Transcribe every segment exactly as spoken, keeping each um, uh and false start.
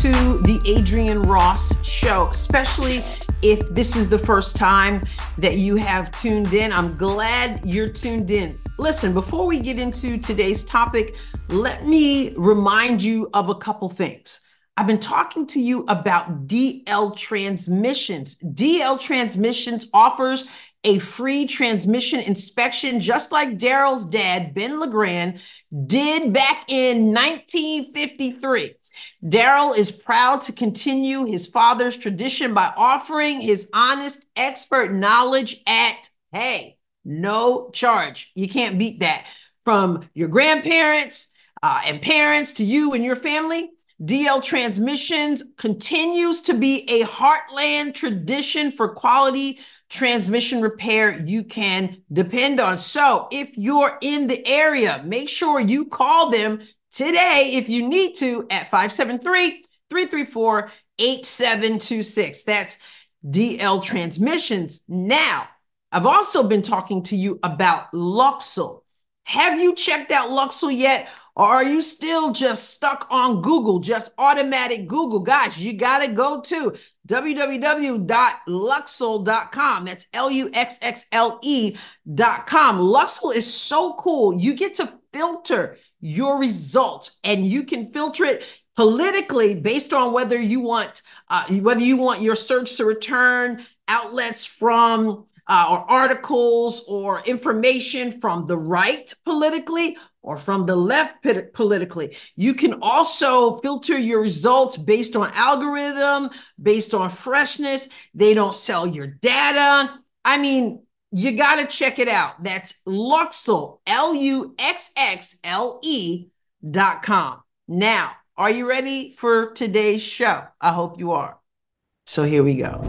to the Adrienne Ross Show, especially if this is the first time that you have tuned in. I'm glad you're tuned in. Listen, before we get into today's topic, let me remind you of a couple things. I've been talking to you about D L Transmissions. D L Transmissions offers a free transmission inspection, just like Daryl's dad, Ben LeGrand, did back in nineteen fifty-three. Daryl is proud to continue his father's tradition by offering his honest expert knowledge at, hey, no charge. You can't beat that. From your grandparents uh, and parents to you and your family, D L Transmissions continues to be a heartland tradition for quality transmission repair you can depend on. So if you're in the area, make sure you call them today if you need to at five seven three, three three four, eight seven two six. That's D L Transmissions. Now, I've also been talking to you about Luxul. Have you checked out Luxul yet? Or are you still just stuck on Google, just automatic Google? Guys, you got to go to w w w dot luxul dot com. That's L U X X L E dot com. Luxul is so cool. You get to filter your results, and you can filter it politically based on whether you want uh, whether you want your search to return outlets from uh, or articles or information from the right politically or from the left politically. You can also filter your results based on algorithm, based on freshness. They don't sell your data. I mean, you got to check it out. That's Luxul, L U X X L E dot com. Now, are you ready for today's show? I hope you are. So here we go.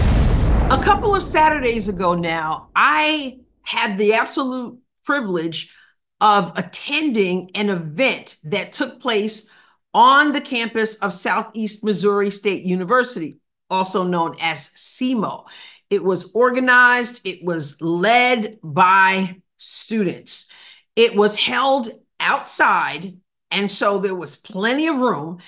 A couple of Saturdays ago now, I had the absolute privilege of attending an event that took place on the campus of Southeast Missouri State University, also known as S E M O. It was organized, it was led by students. It was held outside, and so there was plenty of room,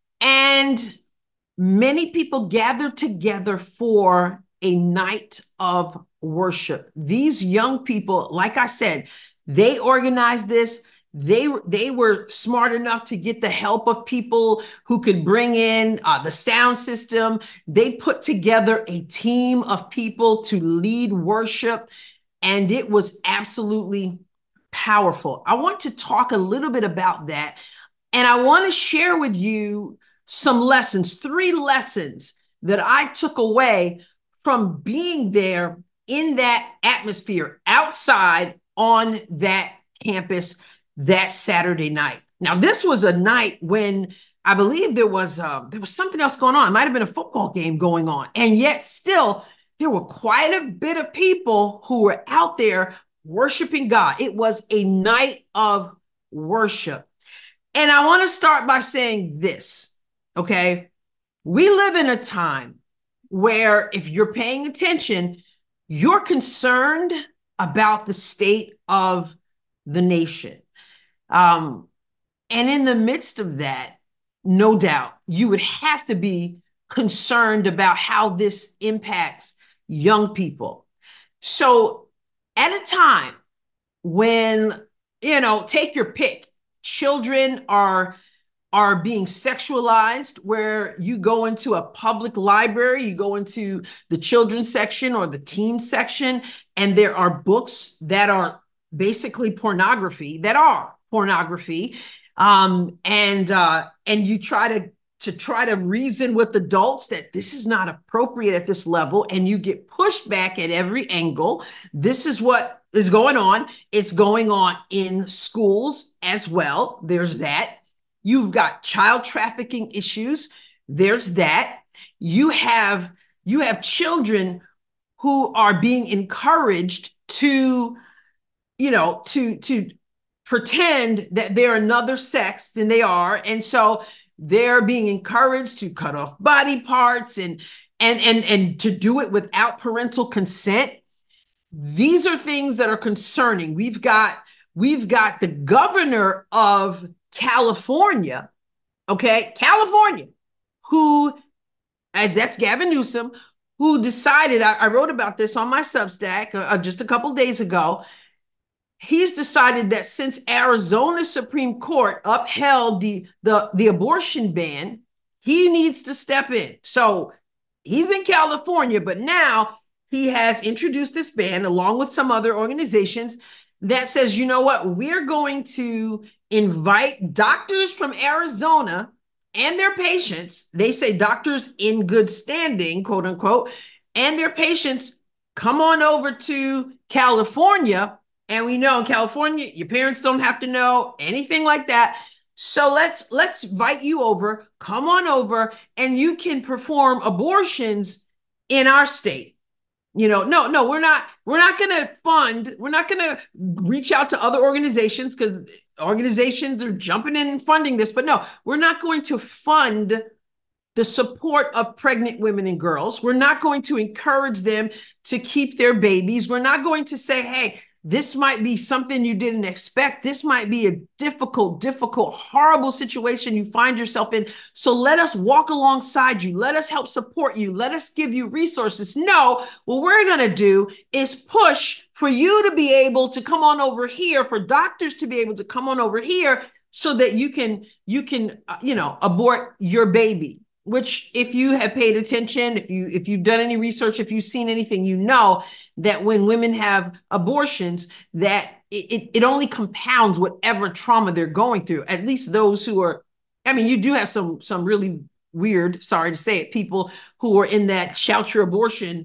and many people gathered together for a night of worship. These young people, like I said, they organized this. They, they were smart enough to get the help of people who could bring in uh, the sound system. They put together a team of people to lead worship, and it was absolutely powerful. I want to talk a little bit about that, and I want to share with you some lessons, three lessons that I took away from being there in that atmosphere outside on that campus that Saturday night. Now, this was a night when I believe there was uh, there was something else going on. It might have been a football game going on. And yet still, there were quite a bit of people who were out there worshiping God. It was a night of worship. And I want to start by saying this, okay? We live in a time where if you're paying attention, you're concerned about the state of the nation. Um, and in the midst of that, no doubt, you would have to be concerned about how this impacts young people. So at a time when, you know, take your pick, children are are being sexualized, where you go into a public library, you go into the children's section or the teen section, and there are books that are basically pornography, that are pornography. Um, and uh, and you try to, to try to reason with adults that this is not appropriate at this level, and you get pushed back at every angle. This is what is going on. It's going on in schools as well. There's that. You've got child trafficking issues. There's that. You have, you have children who are being encouraged to, you know, to, to pretend that they're another sex than they are. And so they're being encouraged to cut off body parts and, and, and, and to do it without parental consent. These are things that are concerning. We've got, we've got the governor of California, okay, California, who, uh, that's Gavin Newsom, who decided, I, I wrote about this on my Substack uh, just a couple days ago. He's decided that since Arizona Supreme Court upheld the, the, the abortion ban, he needs to step in. So he's in California, but now he has introduced this ban along with some other organizations that says, you know what, we're going to invite doctors from Arizona and their patients. They say doctors in good standing, quote unquote, and their patients come on over to California. And we know in California, your parents don't have to know anything like that. So let's let's invite you over, come on over, and you can perform abortions in our state. You know, no, no, we're not, we're not going to fund, we're not going to reach out to other organizations because organizations are jumping in and funding this, but no, we're not going to fund the support of pregnant women and girls. We're not going to encourage them to keep their babies. We're not going to say, hey, this might be something you didn't expect. This might be a difficult, difficult, horrible situation you find yourself in. So let us walk alongside you. Let us help support you. Let us give you resources. No, what we're going to do is push for you to be able to come on over here, for doctors to be able to come on over here so that you can, you can, uh, you know, abort your baby. Which, if you have paid attention, if you if you've done any research, if you've seen anything, you know that when women have abortions, that it, it only compounds whatever trauma they're going through. At least those who are, I mean, you do have some some really weird, sorry to say it, people who are in that shout your abortion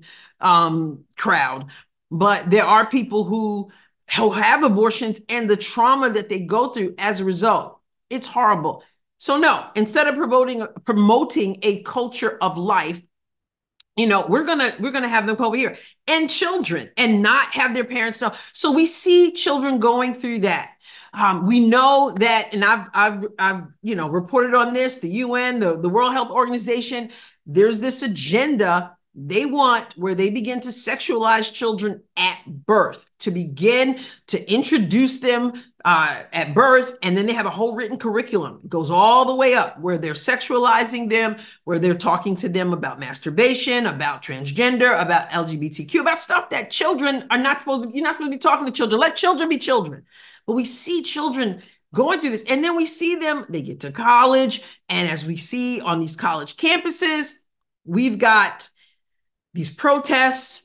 um, crowd. But there are people who, who have abortions and the trauma that they go through as a result. It's horrible. So no, instead of promoting promoting a culture of life, you know, we're gonna we're gonna have them come over here and children and not have their parents know. So we see children going through that. Um, we know that, and I've I've I've you know reported on this. The U N, the the World Health Organization, there's this agenda they want where they begin to sexualize children at birth, to begin to introduce them uh, at birth. And then they have a whole written curriculum. It goes all the way up where they're sexualizing them, where they're talking to them about masturbation, about transgender, about L G B T Q, about stuff that children are not supposed to, you're not supposed to be talking to children. Let children be children. But we see children going through this, and then we see them, they get to college. And as we see on these college campuses, we've got these protests,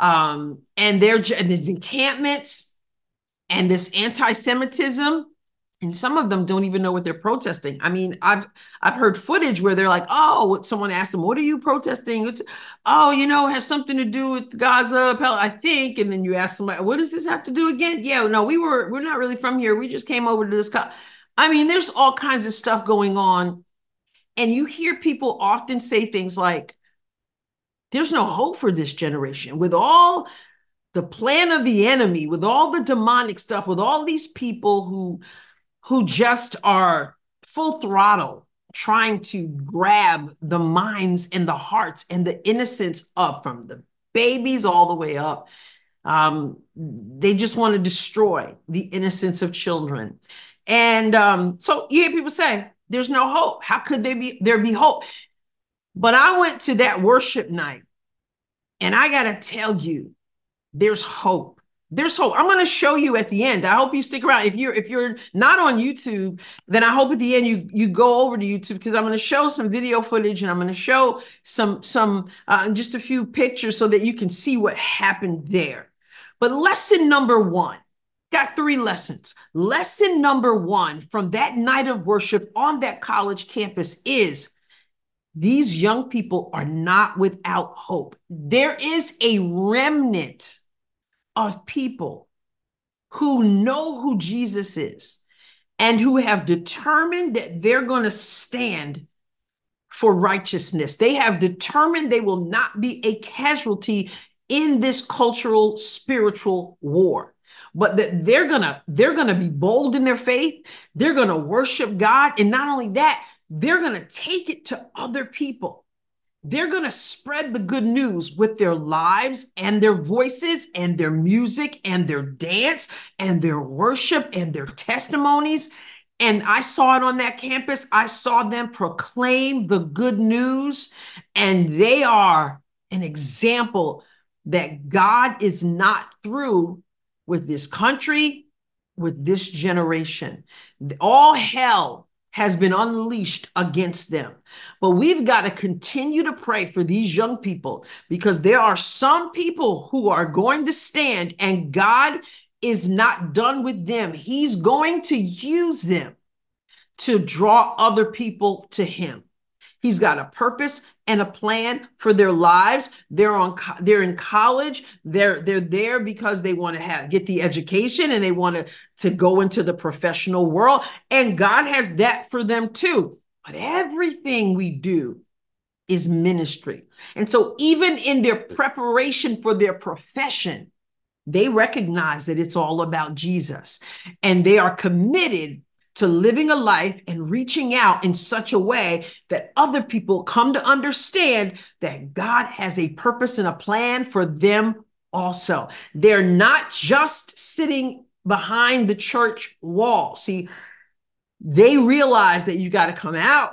um, and they're and these encampments and this anti-Semitism, and some of them don't even know what they're protesting. I mean, I've I've heard footage where they're like, "Oh," someone asked them, "What are you protesting?" It's, "Oh, you know, it has something to do with Gaza, I think." And then you ask somebody, "What does this have to do again?" Yeah, no, we were we're not really from here. We just came over to this. Co-. I mean, there's all kinds of stuff going on, and you hear people often say things like, there's no hope for this generation. With all the plan of the enemy, with all the demonic stuff, with all these people who, who just are full throttle trying to grab the minds and the hearts and the innocence up from the babies all the way up. Um, they just want to destroy the innocence of children. And um, so you hear people say, there's no hope. How could there be, there be hope? But I went to that worship night, and I got to tell you, there's hope. There's hope. I'm going to show you at the end. I hope you stick around. If you're if you're not on YouTube, then I hope at the end you you go over to YouTube, because I'm going to show some video footage, and I'm going to show some some uh, just a few pictures so that you can see what happened there. But lesson number one, got three lessons. Lesson number one from that night of worship on that college campus is, these young people are not without hope. There is a remnant of people who know who Jesus is and who have determined that they're going to stand for righteousness. They have determined they will not be a casualty in this cultural, spiritual war, but that they're going to, they're going to be bold in their faith. They're going to worship God. And not only that, they're going to take it to other people. They're going to spread the good news with their lives and their voices and their music and their dance and their worship and their testimonies. And I saw it on that campus. I saw them proclaim the good news, and they are an example that God is not through with this country, with this generation. All hell has been unleashed against them. But we've got to continue to pray for these young people, because there are some people who are going to stand, and God is not done with them. He's going to use them to draw other people to him. He's got a purpose and a plan for their lives. They're on, they're in college. They're, they're there because they want to have, get the education, and they want to, to go into the professional world. And God has that for them too. But everything we do is ministry. And so even in their preparation for their profession, they recognize that it's all about Jesus, and they are committed to living a life and reaching out in such a way that other people come to understand that God has a purpose and a plan for them also. They're not just sitting behind the church wall. See, they realize that you got to come out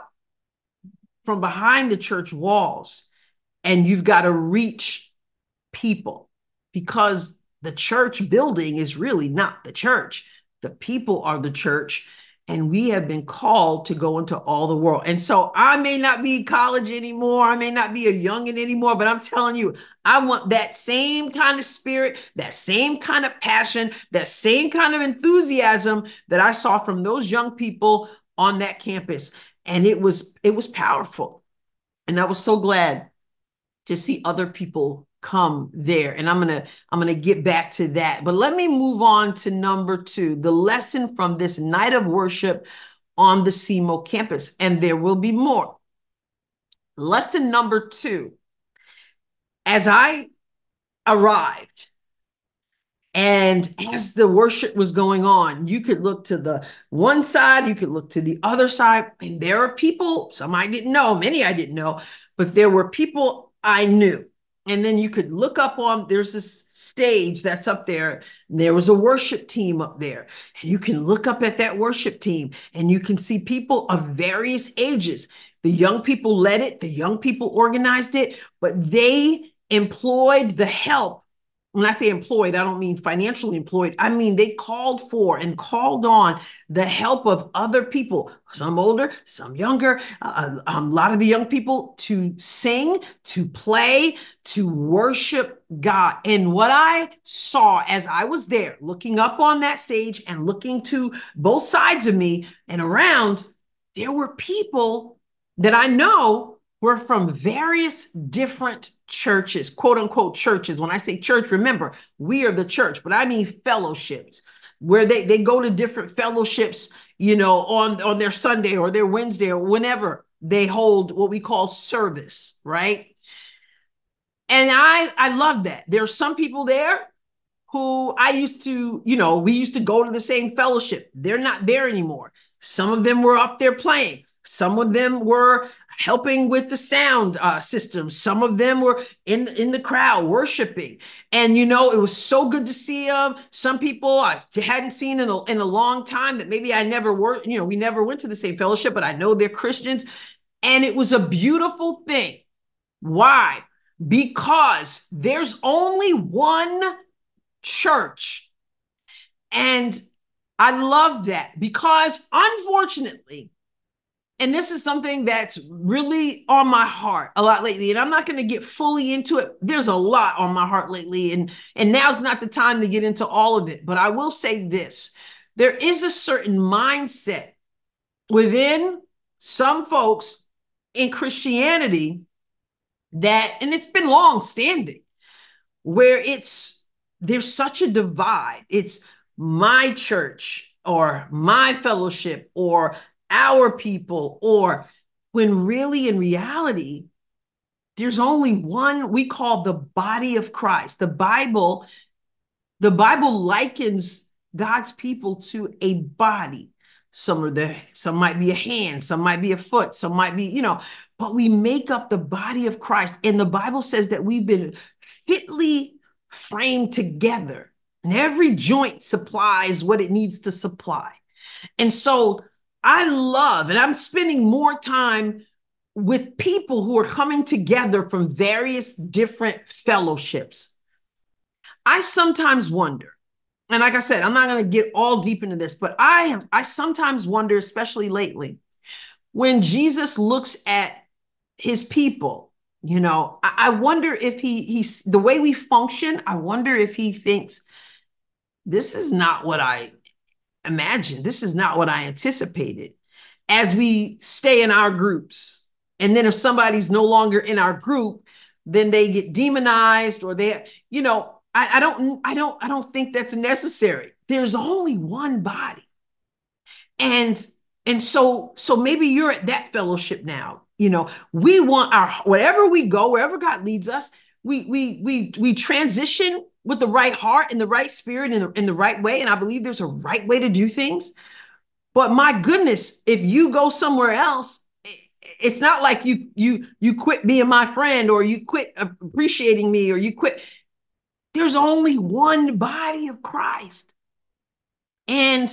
from behind the church walls, and you've got to reach people, because the church building is really not the church. The people are the church. And we have been called to go into all the world. And so I may not be in college anymore. I may not be a youngin' anymore, but I'm telling you, I want that same kind of spirit, that same kind of passion, that same kind of enthusiasm that I saw from those young people on that campus. And it was, it was powerful. And I was so glad to see other people come there. And I'm going to, I'm going to get back to that. But let me move on to number two, the lesson from this night of worship on the S E M O campus. And there will be more. Lesson number two, as I arrived, and as the worship was going on, you could look to the one side, you could look to the other side, and there are people, some I didn't know, many I didn't know, but there were people I knew. And then you could look up on, there's this stage that's up there. And there was a worship team up there. And you can look up at that worship team, and you can see people of various ages. The young people led it. The young people organized it, but they employed the help. When I say employed, I don't mean financially employed. I mean, they called for and called on the help of other people, some older, some younger, uh, a lot of the young people, to sing, to play, to worship God. And what I saw as I was there, looking up on that stage and looking to both sides of me and around, there were people that I know were from various different churches, quote unquote churches. When I say church, remember, we are the church, but I mean fellowships, where they, they go to different fellowships, you know, on, on their Sunday or their Wednesday or whenever they hold what we call service, right? And I, I love that. There are some people there who I used to, you know, we used to go to the same fellowship. They're not there anymore. Some of them were up there playing. Some of them were helping with the sound uh, system. Some of them were in, in the crowd worshiping. And, you know, it was so good to see them. Some people I hadn't seen in a, in a long time that maybe I never were, you know, we never went to the same fellowship, but I know they're Christians. And it was a beautiful thing. Why? Because there's only one church. And I love that, because unfortunately, and this is something that's really on my heart a lot lately, and I'm not going to get fully into it. There's a lot on my heart lately, and, and now's not the time to get into all of it. But I will say this. There is a certain mindset within some folks in Christianity that, and it's been long standing, where it's, there's such a divide. It's my church or my fellowship or our people, or when really in reality, there's only one we call the body of Christ. The Bible, the Bible likens God's people to a body. Some are there, some might be a hand, some might be a foot, some might be, you know, but we make up the body of Christ. And the Bible says that we've been fitly framed together, and every joint supplies what it needs to supply. And so I love, and I'm spending more time with people who are coming together from various different fellowships. I sometimes wonder, and like I said, I'm not going to get all deep into this, but I have, I sometimes wonder, especially lately, when Jesus looks at his people, you know, I, I wonder if he he's the way we function. I wonder if he thinks this is not what I imagined. This is not what I anticipated. As we stay in our groups, and then if somebody's no longer in our group, then they get demonized, or they, you know, I, I don't, I don't, I don't think that's necessary. There's only one body, and and so so maybe you're at that fellowship now. You know, we want our wherever we go, wherever God leads us, we we we we transition with the right heart and the right spirit in the, in the right way. And I believe there's a right way to do things. But my goodness, if you go somewhere else, it's not like you you you quit being my friend, or you quit appreciating me, or you quit. There's only one body of Christ. And,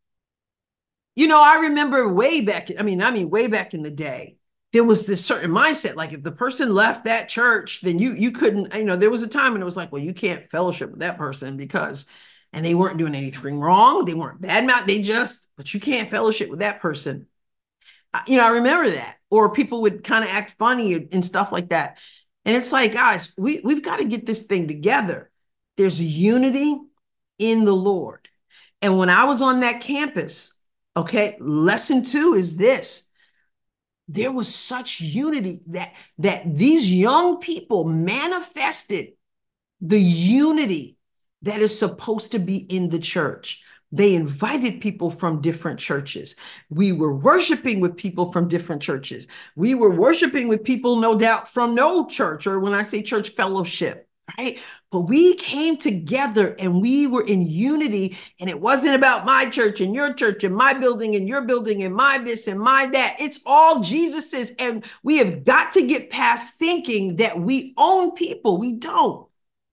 you know, I remember way back, I mean, I mean, way back in the day, there was this certain mindset. Like if the person left that church, then you you couldn't, you know, there was a time when it was like, well, you can't fellowship with that person because, and they weren't doing anything wrong. They weren't bad mouth. They just, but you can't fellowship with that person. You know, I remember that. Or people would kind of act funny and stuff like that. And it's like, guys, we, we've got to get this thing together. There's unity in the Lord. And when I was on that campus, okay, lesson two is this. There was such unity that, that these young people manifested the unity that is supposed to be in the church. They invited people from different churches. We were worshiping with people from different churches. We were worshiping with people, no doubt, from no church, or when I say church, fellowship, right? But we came together and we were in unity, and it wasn't about my church and your church and my building and your building and my this and my that. It's all Jesus's, and we have got to get past thinking that we own people. We don't.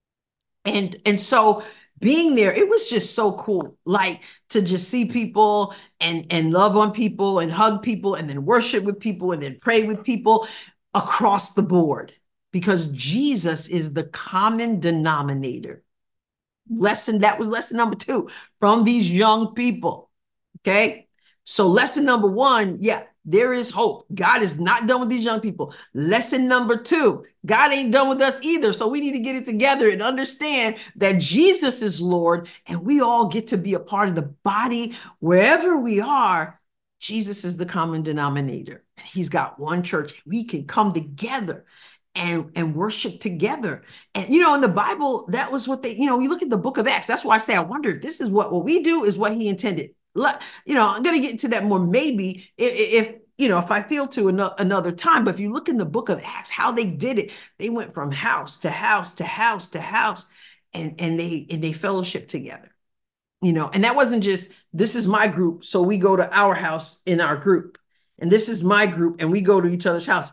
And, and so being there, it was just so cool, like to just see people and, and love on people and hug people and then worship with people and then pray with people across the board, because Jesus is the common denominator. Lesson, that was lesson number two from these young people. Okay. So lesson number one, yeah, there is hope. God is not done with these young people. Lesson number two, God ain't done with us either. So we need to get it together and understand that Jesus is Lord, and we all get to be a part of the body wherever we are. Jesus is the common denominator. He's got one church. We can come together and, and worship together. And, you know, in the Bible, that was what they, you know, you look at the book of Acts. That's why I say, I wonder if this is what, what we do is what he intended. You know, I'm going to get into that more maybe if, if you know, if I feel to another, another time. But if you look in the book of Acts, how they did it, they went from house to house to house to house, and, and they and they fellowship together, you know. And that wasn't just, this is my group, so we go to our house in our group, and this is my group, and we go to each other's house.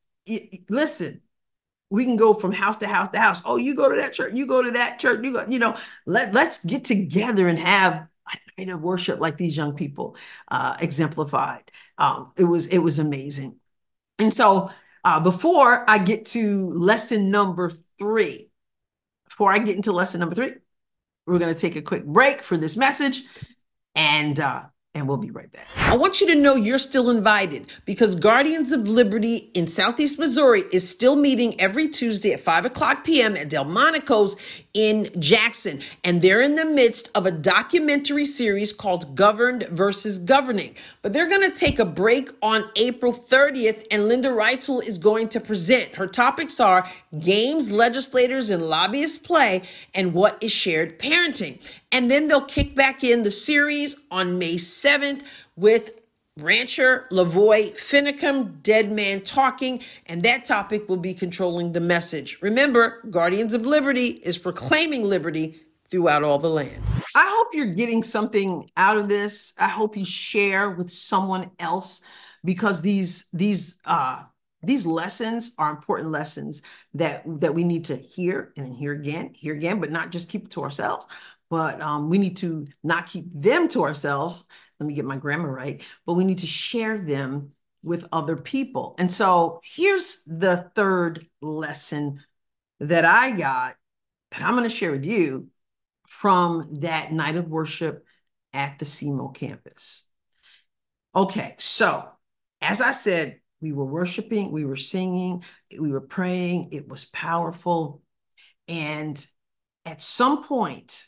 Listen, we can go from house to house to house. Oh, you go to that church, you go to that church, you go, you know, let, let's get together and have a night of worship like these young people uh, exemplified. Um, it was, it was amazing. And so uh, before I get to lesson number three, before I get into lesson number three, we're going to take a quick break for this message, and uh, and we'll be right back. I want you to know you're still invited, because Guardians of Liberty in Southeast Missouri is still meeting every Tuesday at five o'clock p.m. at Delmonico's in Jackson. And they're in the midst of a documentary series called Governed versus Governing. But they're going to take a break on April thirtieth, and Linda Reitzel is going to present. Her topics are games legislators and lobbyists play and what is shared parenting. And then they'll kick back in the series on May seventh with Rancher Lavoy Finicum, Dead Man Talking, and that topic will be controlling the message. Remember, Guardians of Liberty is proclaiming liberty throughout all the land. I hope you're getting something out of this. I hope you share with someone else, because these these uh, these lessons are important lessons that that we need to hear and hear again, hear again, but not just keep it to ourselves, but um, we need to not keep them to ourselves. Let me get my grammar right, but we need to share them with other people. And so here's the third lesson that I got that I'm going to share with you from that night of worship at the C M O campus. Okay, so as I said, we were worshiping, we were singing, we were praying. It was powerful. And at some point,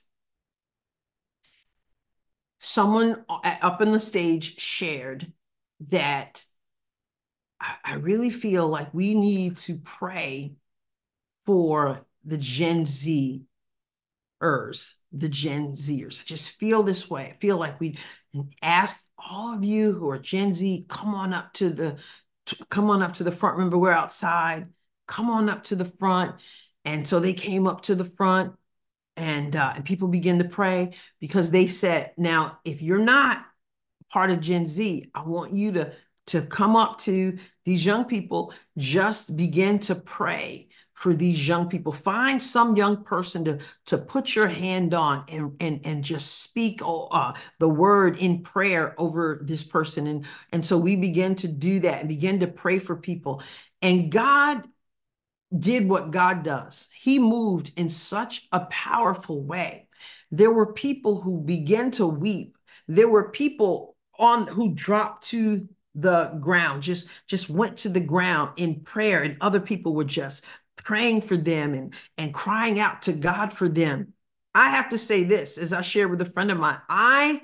someone up on the stage shared that I really feel like we need to pray for the Gen Zers, the Gen Zers. I just feel this way. I feel like we asked all of you who are Gen Z, come on up to the, come on up to the front. Remember, we're outside. Come on up to the front. And so they came up to the front, and uh, and people began to pray because they said, now, if you're not part of Gen Z, I want you to to come up to these young people, just begin to pray for these young people. Find some young person to, to put your hand on and, and, and just speak uh, the word in prayer over this person. And, and so we began to do that and begin to pray for people. And God did what God does. He moved in such a powerful way. There were people who began to weep. There were people on who dropped to the ground, just, just went to the ground in prayer, and other people were just praying for them and, and crying out to God for them. I have to say this, as I shared with a friend of mine, I,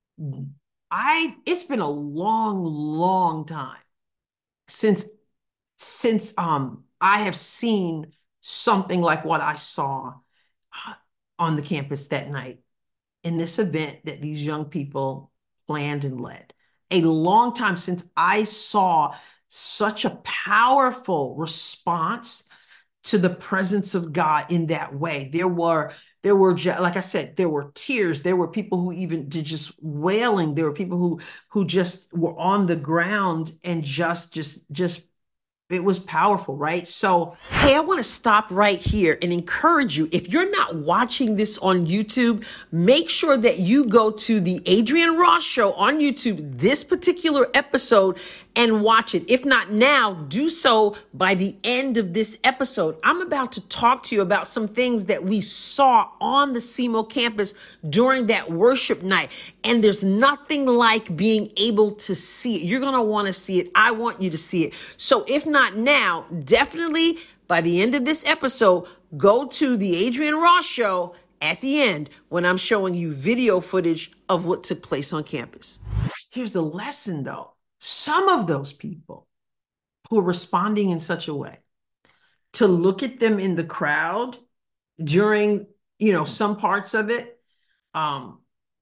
I, it's been a long, long time since, since um, I have seen something like what I saw on the campus that night in this event that these young people planned and led. A long time since I saw such a powerful response to the presence of God in that way. There were, there were, like I said, there were tears. There were people who even did just wailing. There were people who, who just were on the ground and just, just, just it was powerful, right? So, hey, I want to stop right here and encourage you. If you're not watching this on YouTube, make sure that you go to the Adrienne Ross Show on YouTube, this particular episode, and watch it. If not now, do so by the end of this episode. I'm about to talk to you about some things that we saw on the C M O campus during that worship night. And there's nothing like being able to see it. You're going to want to see it. I want you to see it. So if not now, definitely by the end of this episode, go to the Adrienne Ross Show at the end when I'm showing you video footage of what took place on campus. Here's the lesson though. Some of those people who are responding in such a way, to look at them in the crowd during, you know, some parts of it, um,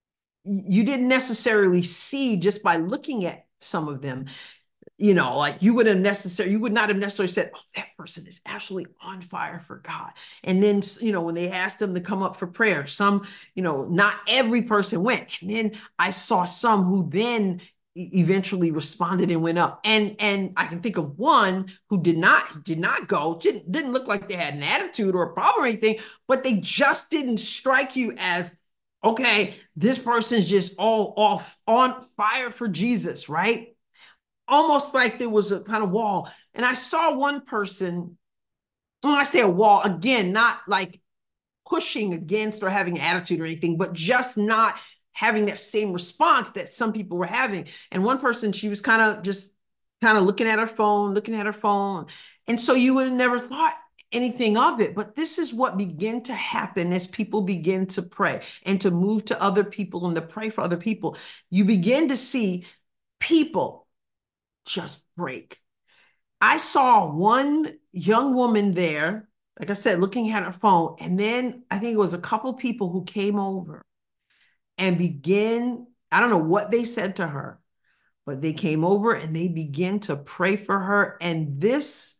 you didn't necessarily see just by looking at some of them, you know, like you would have necessarily, you would not have necessarily said, oh, that person is absolutely on fire for God. And then, you know, when they asked them to come up for prayer, some, you know, not every person went. And then I saw some who then eventually responded and went up. And, and I can think of one who did not, did not go, didn't, didn't look like they had an attitude or a problem or anything, but they just didn't strike you as, okay, this person's just all off on fire for Jesus, right? Almost like there was a kind of wall. And I saw one person, when I say a wall, again, not like pushing against or having attitude or anything, but just not having that same response that some people were having. And one person, she was kind of just kind of looking at her phone, looking at her phone. And so you would have never thought anything of it. But this is what began to happen as people begin to pray and to move to other people and to pray for other people. You begin to see people just break. I saw one young woman there, like I said, looking at her phone. And then I think it was a couple people who came over and began, I don't know what they said to her, but they came over and they began to pray for her. And this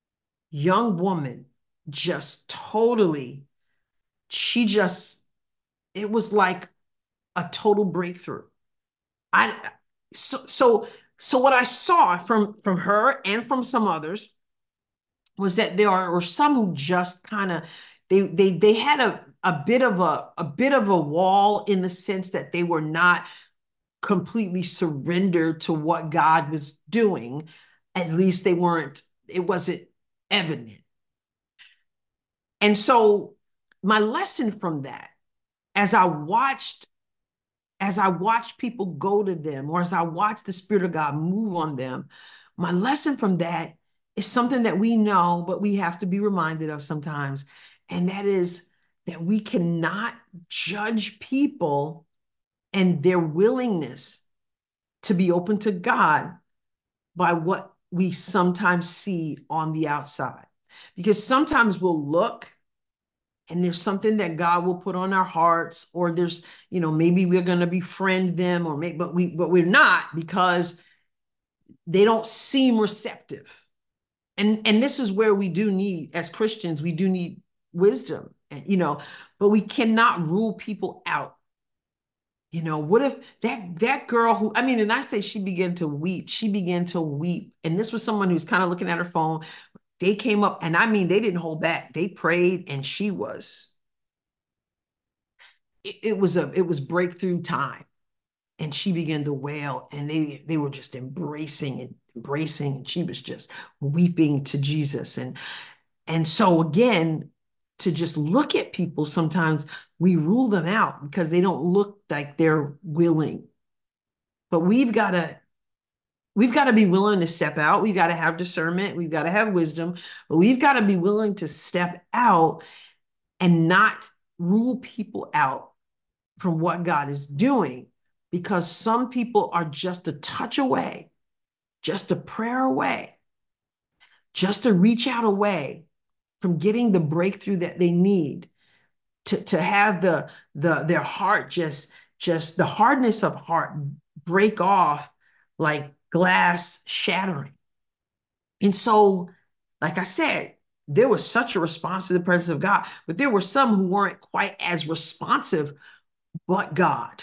young woman just totally, she just, it was like a total breakthrough. I, so, so, so what I saw from, from her and from some others was that there were some who just kind of they they they had a a bit of a a bit of a wall in the sense that they were not completely surrendered to what God was doing. At least they weren't, it wasn't evident. And so my lesson from that, as I watched, as I watched people go to them, or as I watched the Spirit of God move on them, my lesson from that is something that we know, but we have to be reminded of sometimes. And that is that we cannot judge people and their willingness to be open to God by what we sometimes see on the outside. Because sometimes we'll look and there's something that God will put on our hearts, or there's, you know, maybe we're going to befriend them, or maybe, but we, but we're not, because they don't seem receptive. And, and this is where we do need, as Christians, we do need wisdom, you know, but we cannot rule people out. You know, what if that that girl who, I mean, and I say she began to weep, she began to weep. And this was someone who's kind of looking at her phone. They came up, and I mean, they didn't hold back. They prayed, and she was, it, it was a, it was breakthrough time. And she began to wail, and they, they were just embracing and embracing. And she was just weeping to Jesus. And, and so again, to just look at people, sometimes we rule them out because they don't look like they're willing. But we've got to, we've got to be willing to step out. We've got to have discernment. We've got to have wisdom, but we've got to be willing to step out and not rule people out from what God is doing, because some people are just a touch away, just a prayer away, just to reach out away from getting the breakthrough that they need, to, to have the, the, their heart just, just the hardness of heart break off like glass shattering. And so, like I said, there was such a response to the presence of God, but there were some who weren't quite as responsive, but God.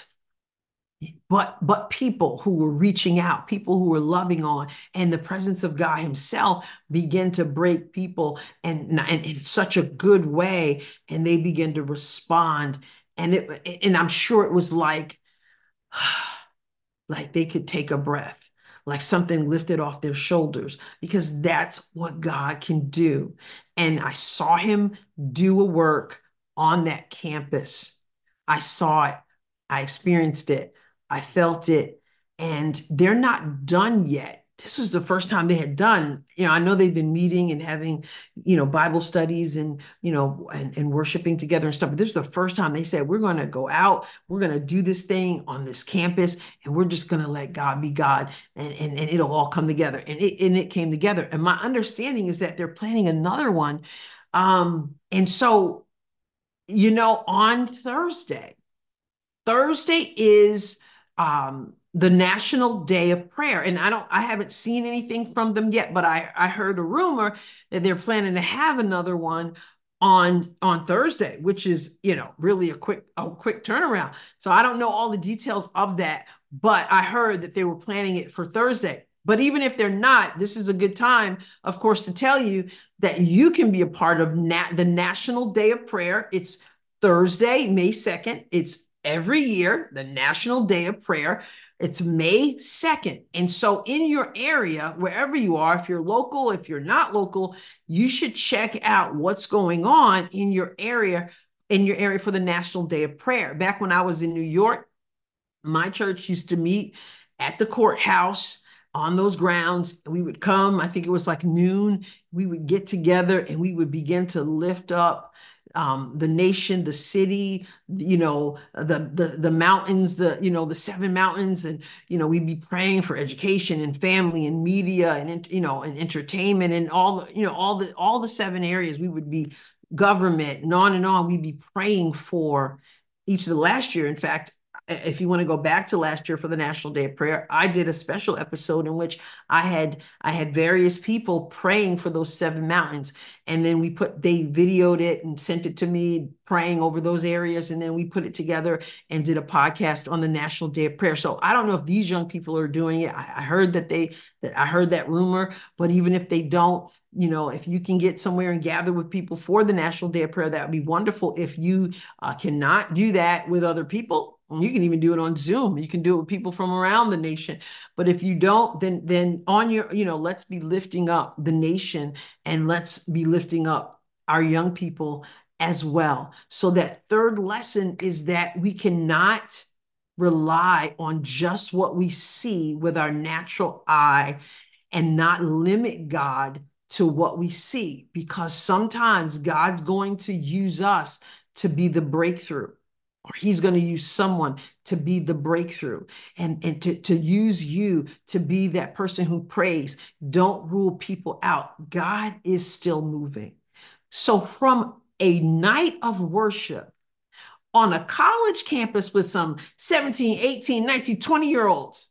But but people who were reaching out, people who were loving on, and the presence of God himself began to break people, and, and in such a good way, and they began to respond. And it and I'm sure it was like, like they could take a breath, like something lifted off their shoulders, because that's what God can do. And I saw him do a work on that campus. I saw it. I experienced it. I felt it, and they're not done yet. This was the first time they had done, you know, I know they've been meeting and having, you know, Bible studies and, you know, and, and worshiping together and stuff. But this is the first time they said, we're going to go out, we're going to do this thing on this campus, and we're just going to let God be God, and, and, and it'll all come together. And it, and it came together. And my understanding is that they're planning another one. Um, and so, you know, on Thursday, Thursday is um, the National Day of Prayer. And I don't, I haven't seen anything from them yet, but I, I heard a rumor that they're planning to have another one on, on Thursday, which is, you know, really a quick, a quick turnaround. So I don't know all the details of that, but I heard that they were planning it for Thursday. But even if they're not, this is a good time, of course, to tell you that you can be a part of nat- the National Day of Prayer. It's Thursday, May second. It's every year, the National Day of Prayer. It's May second. And so in your area, wherever you are, if you're local, if you're not local, you should check out what's going on in your area, in your area for the National Day of Prayer. Back when I was in New York, my church used to meet at the courthouse on those grounds. We would come, I think it was like noon, we would get together and we would begin to lift up Um, the nation, the city, you know, the, the, the mountains, the, you know, the seven mountains. And, you know, we'd be praying for education and family and media and, you know, and entertainment and all the, you know, all the, all the seven areas. We would be government and on and on. We'd be praying for each of the last year. In fact, if you want to go back to last year for the National Day of Prayer, I did a special episode in which I had I had various people praying for those seven mountains. And then we put, they videoed it and sent it to me, praying over those areas. And then we put it together and did a podcast on the National Day of Prayer. So I don't know if these young people are doing it. I, I heard that they, that I heard that rumor, but even if they don't, you know, if you can get somewhere and gather with people for the National Day of Prayer, that would be wonderful. If you uh, cannot do that with other people, you can even do it on Zoom. You can do it with people from around the nation. But if you don't, then then on your, you know, let's be lifting up the nation, and let's be lifting up our young people as well. So that third lesson is that we cannot rely on just what we see with our natural eye and not limit God to what we see, because sometimes God's going to use us to be the breakthrough, or he's going to use someone to be the breakthrough, and, and to, to use you to be that person who prays. Don't rule people out. God is still moving. So from a night of worship on a college campus with some seventeen, eighteen, nineteen, twenty year olds,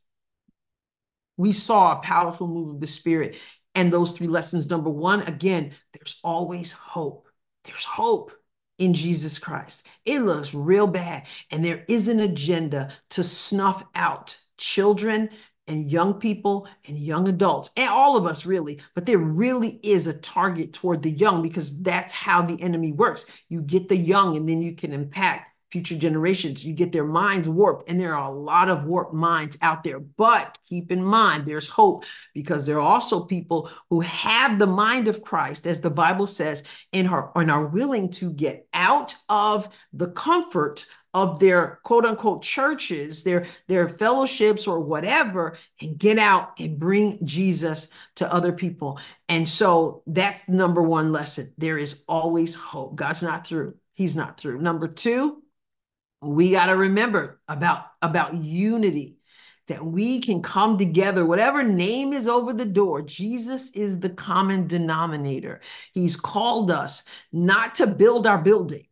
we saw a powerful move of the Spirit. And those three lessons, number one, again, there's always hope. There's hope in Jesus Christ. It looks real bad, and there is an agenda to snuff out children and young people and young adults, and all of us really, but there really is a target toward the young, because that's how the enemy works. You get the young, and then you can impact future generations. You get their minds warped, and there are a lot of warped minds out there. But keep in mind, there's hope, because there are also people who have the mind of Christ, as the Bible says, and are, and are willing to get out of the comfort of their quote unquote churches, their, their fellowships or whatever, and get out and bring Jesus to other people. And so that's number one lesson. There is always hope. God's not through. He's not through. Number two, we got to remember about, about unity, that we can come together, whatever name is over the door. Jesus is the common denominator. He's called us not to build our building.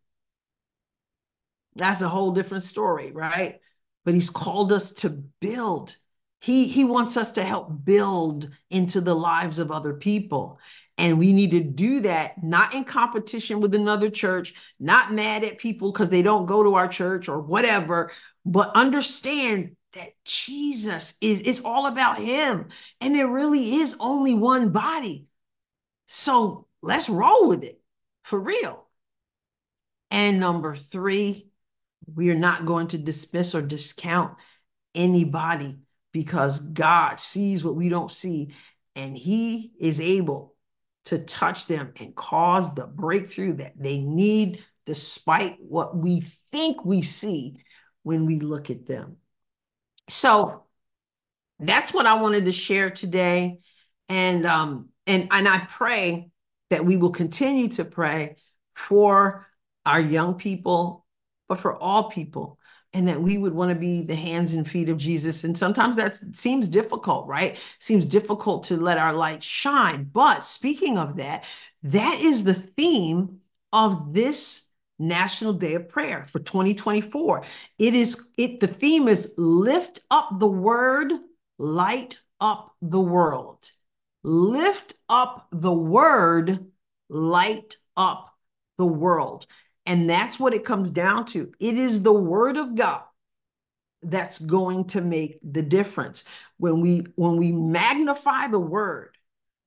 That's a whole different story, right? But he's called us to build. He, he wants us to help build into the lives of other people. And we need to do that, not in competition with another church, not mad at people because they don't go to our church or whatever, but understand that Jesus is, it's all about him. And there really is only one body. So let's roll with it for real. And number three, we are not going to dismiss or discount anybody, because God sees what we don't see, and he is able to touch them and cause the breakthrough that they need, despite what we think we see when we look at them. So that's what I wanted to share today. And, um, and, and I pray that we will continue to pray for our young people, but for all people, and that we would want to be the hands and feet of Jesus. And sometimes that seems difficult, right? Seems difficult to let our light shine. But speaking of that, that is the theme of this National Day of Prayer for twenty twenty-four. It is, it, the theme is lift up the word, light up the world. Lift up the word, light up the world. And that's what it comes down to. It is the word of God that's going to make the difference. When we, when we magnify the word,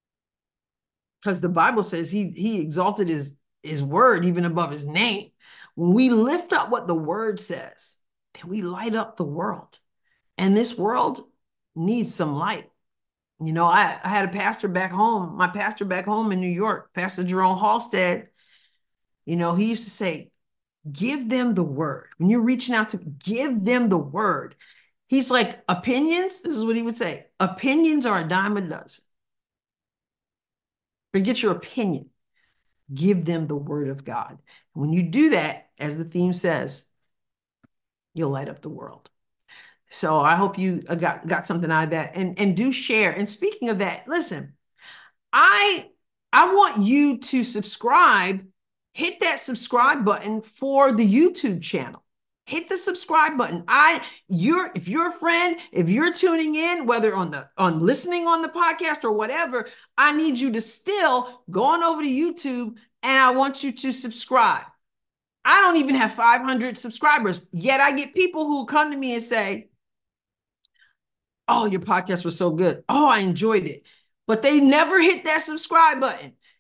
because the Bible says he, he exalted his, his word even above his name. When we lift up what the word says, then we light up the world. And this world needs some light. You know, I, I had a pastor back home, my pastor back home in New York, Pastor Jerome Halstead. You know, he used to say, give them the word. When you're reaching out to, give them the word. He's like, opinions, this is what he would say, opinions are a dime a dozen. Forget your opinion. Give them the word of God. When you do that, as the theme says, you'll light up the world. So I hope you got, got something out of that, and, and do share. And speaking of that, listen, I, I want you to subscribe. Hit that subscribe button for the YouTube channel. Hit the subscribe button. I, you're, if you're a friend, if you're tuning in, whether on the, on listening on the podcast or whatever, I need you to still go on over to YouTube, and I want you to subscribe. I don't even have five hundred subscribers, yet I get people who come to me and say, oh, your podcast was so good. Oh, I enjoyed it. But they never hit that subscribe button.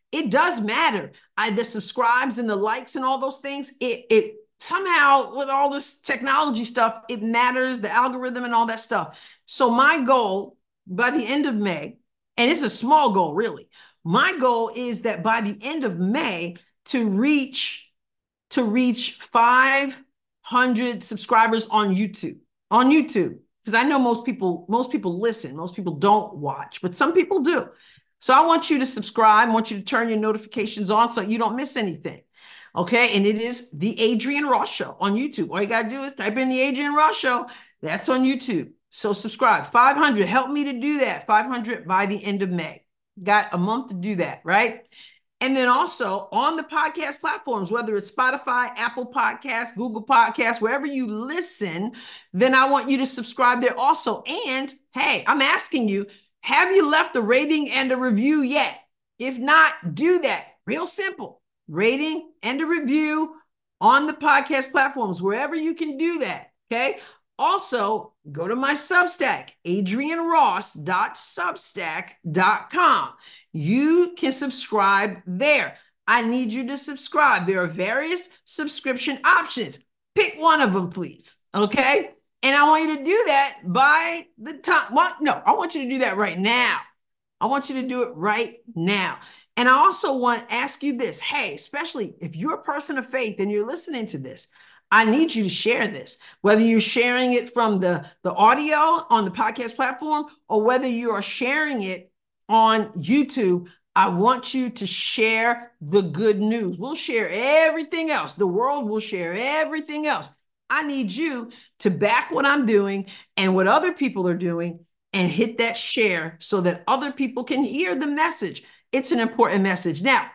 it does matter. I, the subscribes and the likes and all those things, it, it somehow with all this technology stuff, it matters, the algorithm and all that stuff. So my goal by the end of May, and it's a small goal really, my goal is that by the end of May to reach, to reach five hundred subscribers on YouTube, on YouTube. Because I know most people, most people listen, most people don't watch, but some people do. So I want you to subscribe. I want you to turn your notifications on so you don't miss anything. Okay. And it is the Adrienne Ross Show on YouTube. All you got to do is type in the Adrienne Ross Show. That's on YouTube. So subscribe. five hundred. Help me to do that. five hundred by the end of May. Got a month to do that, right? And then also on the podcast platforms, whether it's Spotify, Apple Podcasts, Google Podcasts, wherever you listen, then I want you to subscribe there also. And hey, I'm asking you, have you left a rating and a review yet? If not, do that. Real simple. Rating and a review on the podcast platforms, wherever you can do that. Okay. Also, go to my Substack, adrienne ross dot substack dot com. You can subscribe there. I need you to subscribe. There are various subscription options. Pick one of them, please. Okay. And I want you to do that by the time. Well, no, I want you to do that right now. I want you to do it right now. And I also want to ask you this. Hey, especially if you're a person of faith and you're listening to this, I need you to share this, whether you're sharing it from the, the audio on the podcast platform or whether you are sharing it on YouTube. I want you to share the good news. We'll share everything else. The world will share everything else. I need you to back what I'm doing and what other people are doing and hit that share so that other people can hear the message. It's an important message. Now,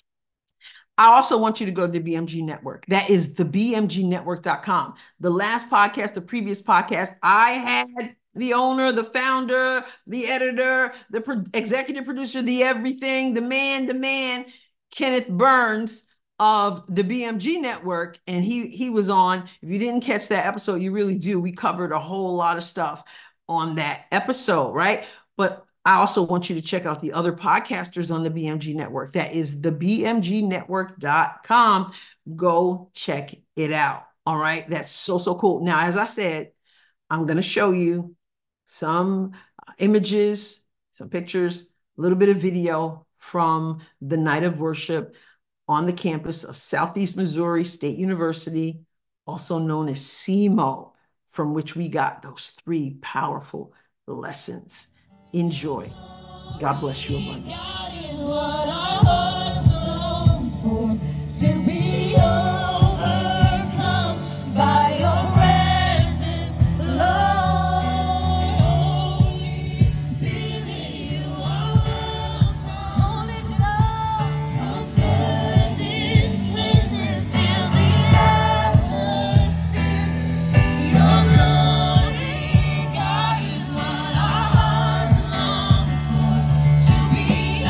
I also want you to go to the B M G Network. That is the b m g network dot com. The last podcast, the previous podcast, I had the owner, the founder, the editor, the pro- executive producer, the everything, the man, the man, Kenneth Burns of the B M G Network. And he, he was on. If you didn't catch that episode, you really do. We covered a whole lot of stuff on that episode, right? But I also want you to check out the other podcasters on the B M G Network. That is the b m g network dot com. Go check it out. All right. That's so, so cool. Now, as I said, I'm going to show you some images, some pictures, a little bit of video from the night of worship on the campus of Southeast Missouri State University, also known as S E M O, from which we got those three powerful lessons. Enjoy. God bless you abundantly. God is what our hearts long for, to be overcome by your presence, Lord. Holy Spirit, you are welcome. Oh, lift it up. Come fill this place and fill the atmosphere. Your glory, God, is what our hearts long for, to be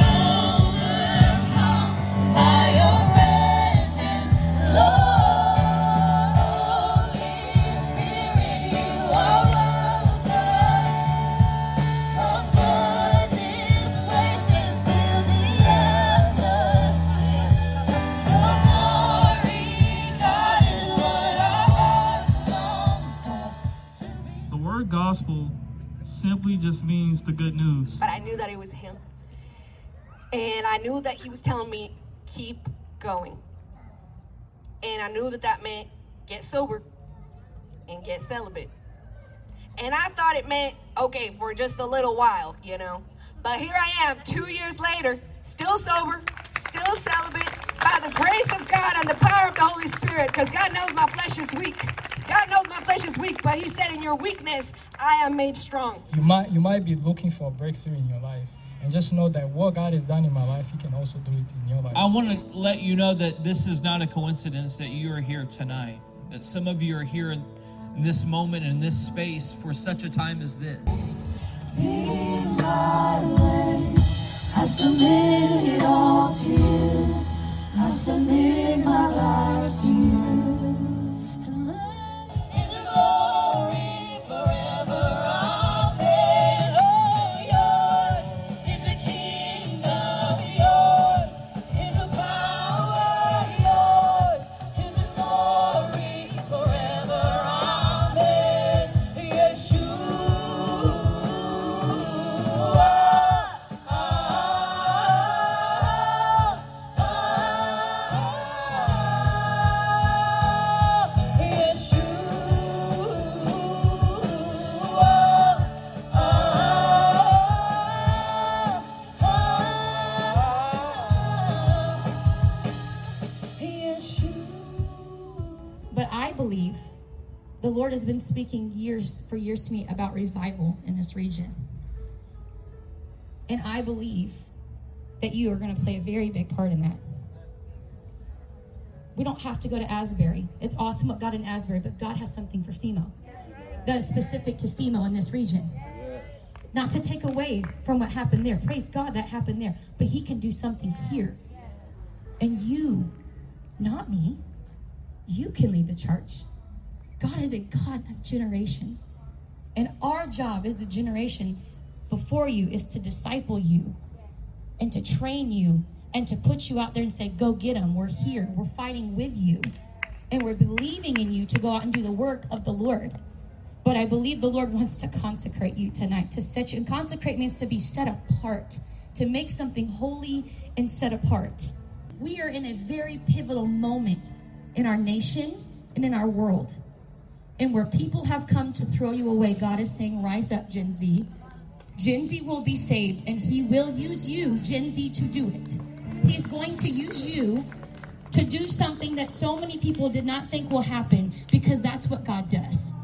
overcome by your presence, Lord. Holy Spirit, you are welcome. Come flood this place and fill the atmosphere. Your glory, God, is what our hearts long for, to be. The word gospel simply just means the good news. But I knew that it was him. And I knew that he was telling me, keep going. And I knew that that meant get sober and get celibate. And I thought it meant, okay, for just a little while, you know. But here I am, two years later, still sober, still celibate, by the grace of God and the power of the Holy Spirit, because God knows my flesh is weak. God knows my flesh is weak, but he said, in your weakness, I am made strong. You might you might be looking for a breakthrough in your life. And just know that what God has done in my life, he can also do it in your life. I want to let you know that this is not a coincidence that you are here tonight. That some of you are here in, in this moment, in this space, for such a time as this. In my ways, I submit it all to you. I submit my life to you. And let it glory forever. Amen. Oh, yours is the kingdom, yours But I believe the Lord has been speaking years for years to me about revival in this region. And I believe that you are going to play a very big part in that. We don't have to go to Asbury. It's awesome what God in Asbury, but God has something for SEMO that is specific to SEMO in this region. Not to take away from what happened there. Praise God that happened there. But he can do something here. And you, not me, you can lead the church. God is a God of generations. And our job as the generations before you is to disciple you and to train you and to put you out there and say, go get them. We're here. We're fighting with you. And we're believing in you to go out and do the work of the Lord. But I believe the Lord wants to consecrate you tonight. To set you, and consecrate means to be set apart, to make something holy and set apart. We are in a very pivotal moment in our nation and in our world. And where people have come to throw you away, God is saying, rise up, Gen Z. Gen Z will be saved, and he will use you, Gen Z, to do it. He's going to use you to do something that so many people did not think will happen, because that's what God does.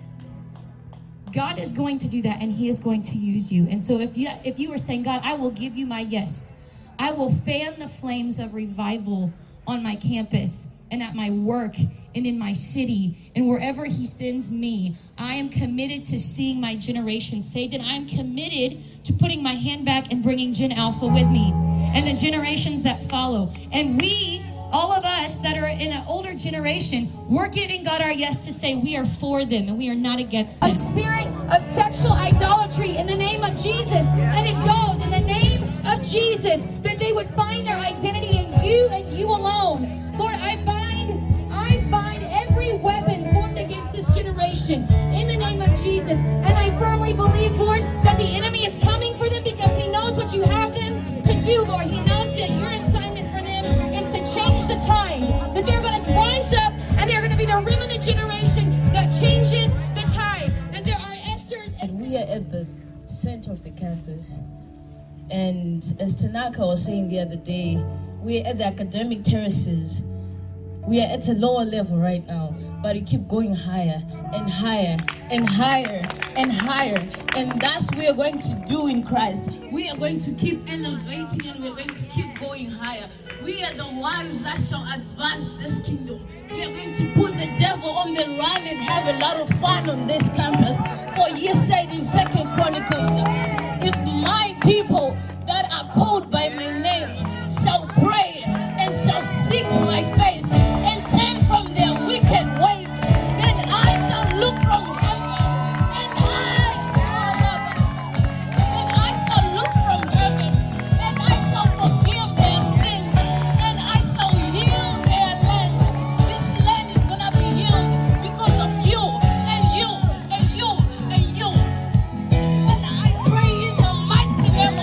God is going to do that, and he is going to use you. And so if you if you were saying, God, I will give you my yes. I will fan the flames of revival on my campus and at my work and in my city and wherever he sends me. I am committed to seeing my generation saved, and I'm committed to putting my hand back and bringing Gen Alpha with me and the generations that follow. And we, all of us that are in an older generation, we're giving God our yes to say we are for them and we are not against them. A spirit of sexual idolatry in the name of Jesus, and it goes in the name of Jesus, that they would find their identity in you and you alone. Lord, I bind, I bind every weapon formed against this generation in the name of Jesus. And I firmly believe, Lord, that the enemy is coming for them because he knows what you have them to do, Lord. He knows that your assignment for them is to change the tide, that they're going to rise up and they're going to be the remnant generation that changes the tide, that there are Esthers. And we are at the center of the campus. And as Tanaka was saying the other day, we're at the academic terraces. We are at a lower level right now, but we keep going higher and higher and higher and higher. And that's what we are going to do in Christ. We are going to keep elevating, and we're going to keep going higher. We are the ones that shall advance this kingdom. We are going to put the devil on the run and have a lot of fun on this campus. For ye said in Second Chronicles, if my people that are called by my name shall pray and shall seek my face and turn from their wicked ways, then I shall look from heaven, and I, and I shall look from heaven, and I shall forgive their sins, and I shall heal their land. This land is gonna be healed because of you, and you, and you, and you. And I pray in the mighty name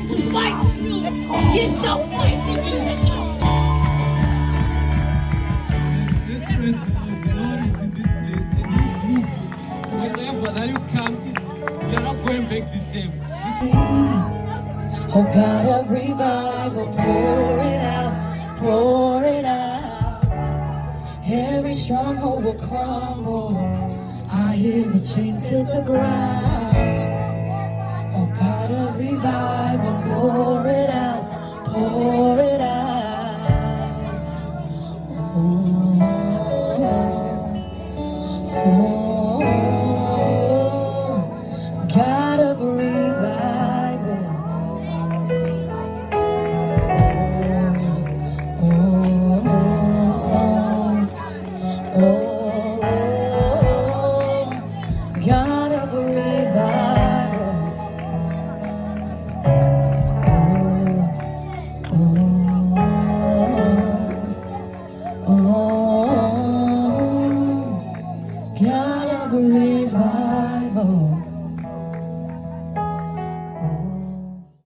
like to fight you, you shall fight the music. Whenever that you come, you're not going back the same. Oh God of revival, pour it out, pour it out. Every stronghold will crumble. I hear the chains hit the ground. Oh God of revival, pour it out, pour